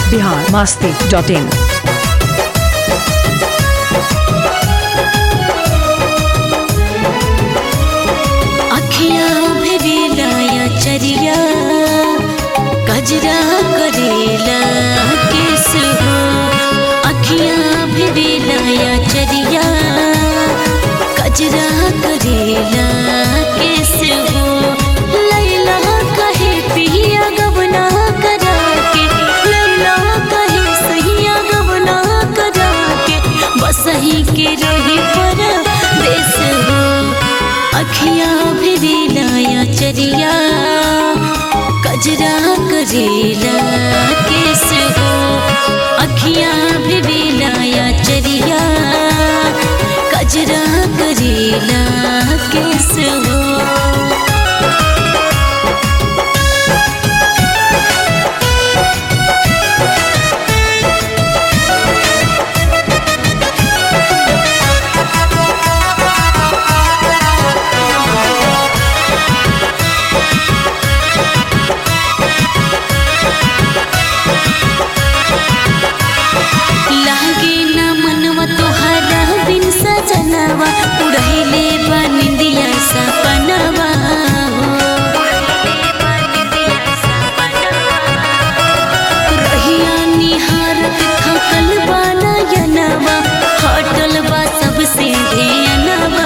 biharmasti.in। चरिया गजरा करेला केस हो, अखियाँ भिड़ेला चरिया गजरा करेला केस हो। लैला कहे पिया गबना करा के, लैला कहे सहिया गबना करा के, बस ही के रही पर देश हो। अखियाँ भिड़ेला चरिया गजरा करेला केस हो, अखियाँ भिड़ेला चरिया गजरा करेला केस हो। उड़हिले बनिंदिया सपनवा रहिया निहारत थकल बाना यनवा, हटल बा सबसे ध्यानवा।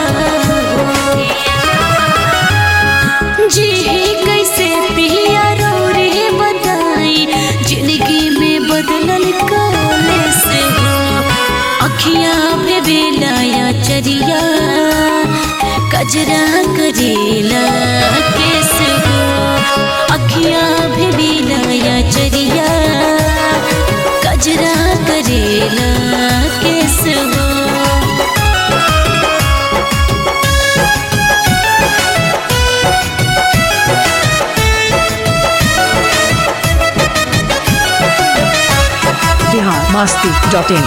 जी कैसे पिया रो रे बताई, जिंदगी में बदलल काले से हो। अखियाँ भिड़ेला चरिया गजरा करेला केस हो, अखियाँ भिड़ेला चरिया गजरा करेला केस हो। biharmasti.in।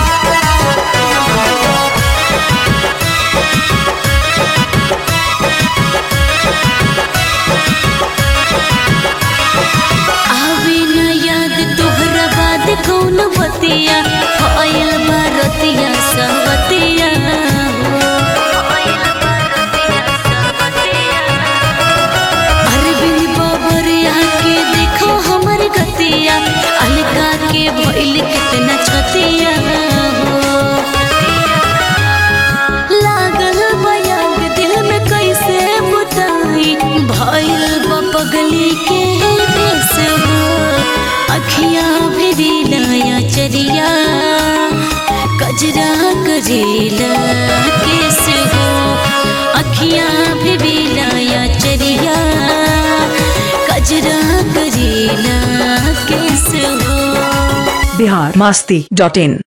कौन बतिया आयल बारतिया सहवतिया अरविंद बाबरिया के देखो हमर गतिया, अलका के भइल कितना छतिया लागल बयाग दिल में कैसे बुताई, भइल पगली के देश हो। अखियाँ भिड़ेला चरिया गजरा करेला केस हो, अखियाँ भिड़ेला चरिया गजरा करेला केस हो। biharmasti.in।